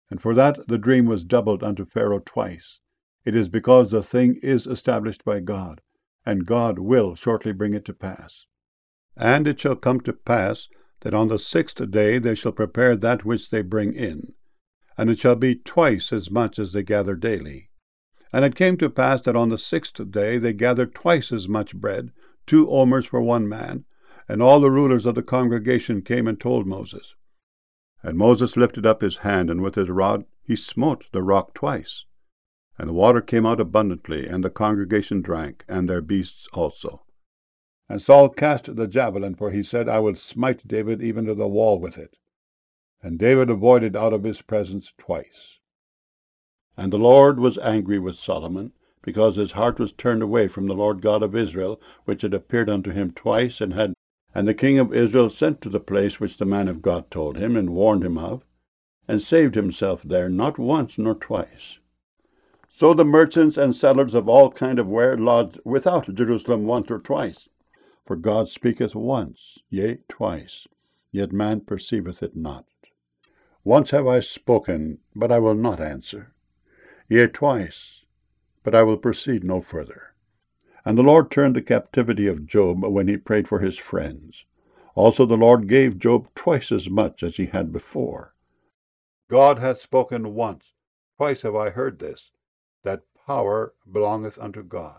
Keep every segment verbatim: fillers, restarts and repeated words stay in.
And for that the dream was doubled unto Pharaoh twice. It is because the thing is established by God, and God will shortly bring it to pass. And it shall come to pass that on the sixth day they shall prepare that which they bring in, and it shall be twice as much as they gather daily. And it came to pass that on the sixth day they gathered twice as much bread, two omers for one man, and all the rulers of the congregation came and told Moses. And Moses lifted up his hand, and with his rod he smote the rock twice. And the water came out abundantly, and the congregation drank, and their beasts also. And Saul cast the javelin, for he said, I will smite David even to the wall with it. And David avoided out of his presence twice. And the Lord was angry with Solomon, because his heart was turned away from the Lord God of Israel, which had appeared unto him twice, and had and the king of Israel sent to the place which the man of God told him, and warned him of, and saved himself there not once nor twice. So the merchants and sellers of all kind of ware lodged without Jerusalem once or twice. For God speaketh once, yea, twice, yet man perceiveth it not. Once have I spoken, but I will not answer. Yea, twice, but I will proceed no further. And the Lord turned the captivity of Job when he prayed for his friends. Also the Lord gave Job twice as much as he had before. God hath spoken once, twice have I heard this, that power belongeth unto God.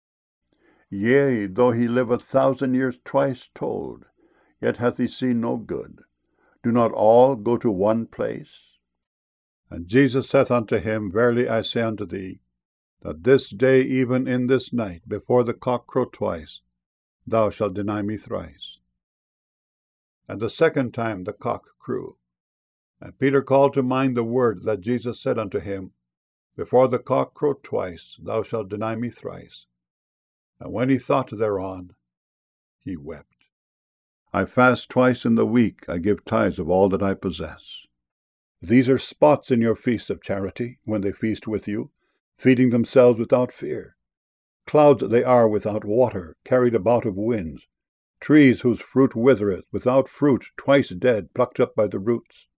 Yea, though he live a thousand years twice told, yet hath he seen no good. Do not all go to one place? And Jesus saith unto him, Verily I say unto thee, that this day, even in this night, before the cock crow twice, thou shalt deny me thrice. And the second time the cock crew. And Peter called to mind the word that Jesus said unto him, Before the cock crow twice, thou shalt deny me thrice. And when he thought thereon, he wept. I fast twice in the week, I give tithes of all that I possess. These are spots in your feast of charity, when they feast with you, feeding themselves without fear. Clouds they are without water, carried about of winds, trees whose fruit withereth, without fruit, twice dead, plucked up by the roots.